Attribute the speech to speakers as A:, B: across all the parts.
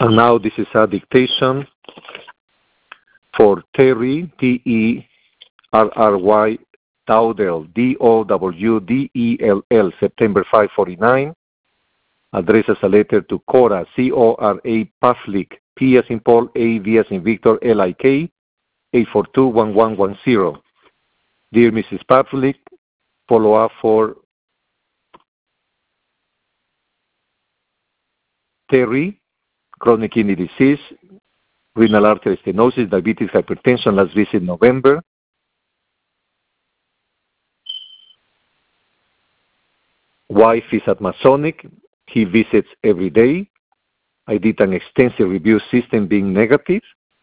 A: And now this is a dictation for Terry, Terry Dowdell, Dowdell, September 549. Addresses a letter to Cora, Cora Pavlik, P as in Paul, A, V as in Victor, Lik, 842-1110. Dear Mrs. Pavlik, follow up for Terry, chronic kidney disease, renal artery stenosis, diabetes, hypertension, last visit November. Wife is at Masonic. He visits every day. I did an extensive review, system being negative.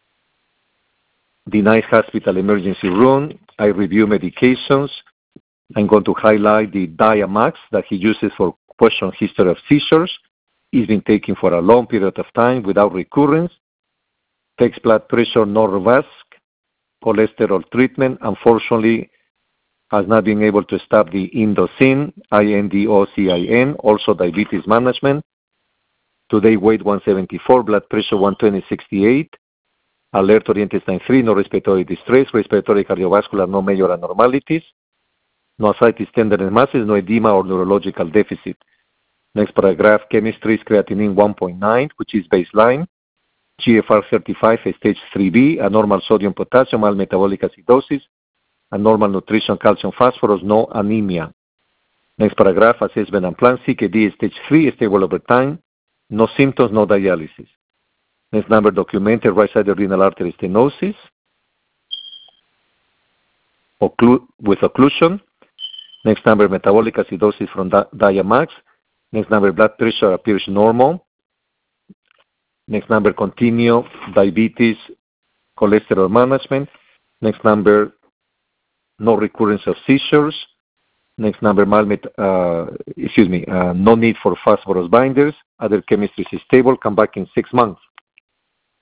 A: Denied hospital emergency room. I review medications. I'm going to highlight the Diamax that he uses for question history of seizures. He's been taking for a long period of time without recurrence. Takes blood pressure, Norvasc, cholesterol treatment. Unfortunately, has not been able to stop the Indocin, Indocin, also diabetes management. Today, weight 174, blood pressure 120/68. Alert oriented time 3, no respiratory distress, respiratory cardiovascular, no major abnormalities. No ascites, tenderness masses, no edema or neurological deficit. Next paragraph, chemistry is creatinine 1.9, which is baseline. GFR 35, stage 3B, abnormal sodium potassium, mild metabolic acidosis, abnormal nutrition, calcium, phosphorus, no anemia. Next paragraph, assessment and plan, CKD stage 3, stable over time, no symptoms, no dialysis. Next number, documented right-sided renal artery stenosis with occlusion. Next number, metabolic acidosis from Diamax. Next number, blood pressure appears normal. Next number, continue diabetes, cholesterol management. Next number, no recurrence of seizures. Next number, no need for phosphorus binders. Other chemistry is stable. Come back in 6 months.